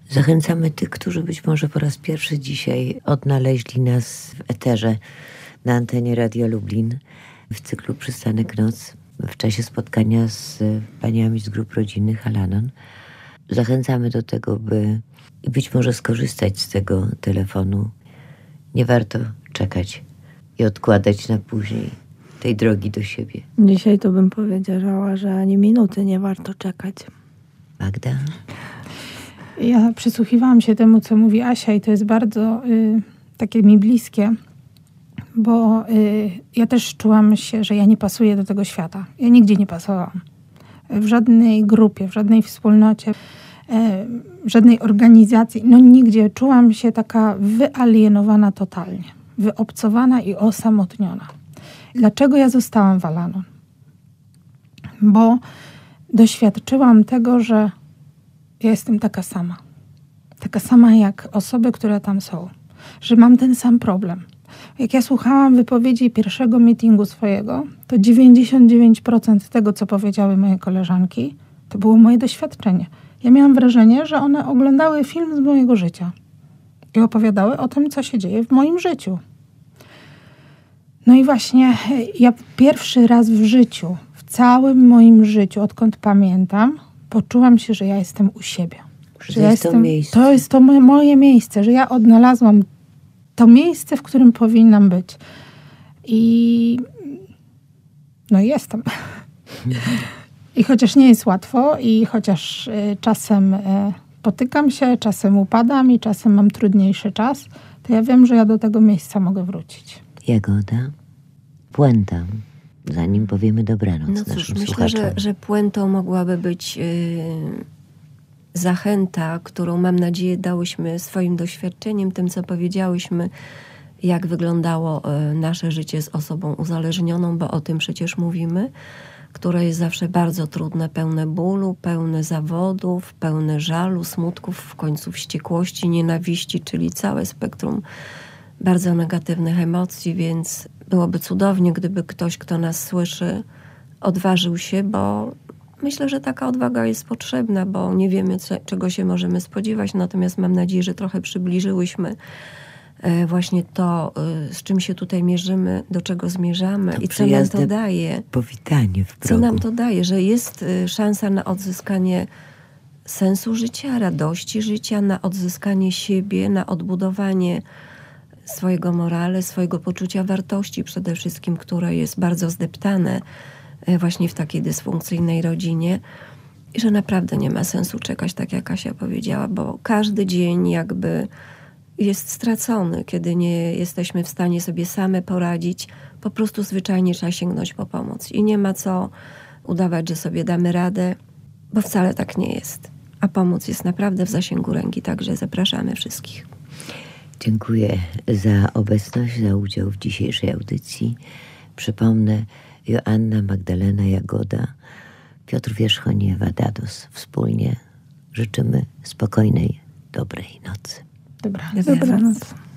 Zachęcamy tych, którzy być może po raz pierwszy dzisiaj odnaleźli nas w eterze na antenie Radia Lublin w cyklu Przystanek Noc w czasie spotkania z paniami z grup rodzinnych Al-Anon. Zachęcamy do tego, by być może skorzystać z tego telefonu. Nie warto czekać i odkładać na później tej drogi do siebie. Dzisiaj to bym powiedziała, że ani minuty nie warto czekać. Magda? Ja przysłuchiwałam się temu, co mówi Asia i to jest bardzo takie mi bliskie, bo ja też czułam się, że ja nie pasuję do tego świata. Ja nigdzie nie pasowałam. W żadnej grupie, w żadnej wspólnocie, w żadnej organizacji. No nigdzie. Czułam się taka wyalienowana totalnie. Wyobcowana i osamotniona. Dlaczego ja zostałam w Al-Anon? Bo doświadczyłam tego, że ja jestem taka sama. Taka sama jak osoby, które tam są. Że mam ten sam problem. Jak ja słuchałam wypowiedzi pierwszego meetingu swojego, to 99% tego, co powiedziały moje koleżanki, to było moje doświadczenie. Ja miałam wrażenie, że one oglądały film z mojego życia i opowiadały o tym, co się dzieje w moim życiu. No i właśnie ja pierwszy raz w życiu, w całym moim życiu, odkąd pamiętam, poczułam się, że ja jestem u siebie. Że ja jestem, to jest to moje miejsce, że ja odnalazłam to miejsce, w którym powinnam być. I no jestem. I chociaż nie jest łatwo i chociaż czasem potykam się, czasem upadam i czasem mam trudniejszy czas, to ja wiem, że ja do tego miejsca mogę wrócić. Jagoda? Puenta. Zanim powiemy dobranoc No cóż, naszym myślę, słuchaczom. że puentą mogłaby być zachęta, którą mam nadzieję dałyśmy swoim doświadczeniem, tym co powiedziałyśmy, jak wyglądało nasze życie z osobą uzależnioną, bo o tym przecież mówimy, które jest zawsze bardzo trudne, pełne bólu, pełne zawodów, pełne żalu, smutków, w końcu wściekłości, nienawiści, czyli całe spektrum bardzo negatywnych emocji, więc byłoby cudownie, gdyby ktoś, kto nas słyszy, odważył się, bo myślę, że taka odwaga jest potrzebna, bo nie wiemy, czego się możemy spodziewać, natomiast mam nadzieję, że trochę przybliżyłyśmy właśnie to, z czym się tutaj mierzymy, do czego zmierzamy To i co nam to daje. Powitanie w progu. Co nam to daje, że jest szansa na odzyskanie sensu życia, radości życia, na odzyskanie siebie, na odbudowanie swojego morale, swojego poczucia wartości przede wszystkim, które jest bardzo zdeptane właśnie w takiej dysfunkcyjnej rodzinie. I że naprawdę nie ma sensu czekać, tak jak Kasia powiedziała, bo każdy dzień jakby jest stracony, kiedy nie jesteśmy w stanie sobie same poradzić. Po prostu zwyczajnie trzeba sięgnąć po pomoc. I nie ma co udawać, że sobie damy radę, bo wcale tak nie jest. A pomoc jest naprawdę w zasięgu ręki, także zapraszamy wszystkich. Dziękuję za obecność, za udział w dzisiejszej audycji. Przypomnę, Joanna, Magdalena, Jagoda, Piotr Wierzchoń i Ewa Dados. Wspólnie życzymy spokojnej, dobrej nocy. Dobranoc.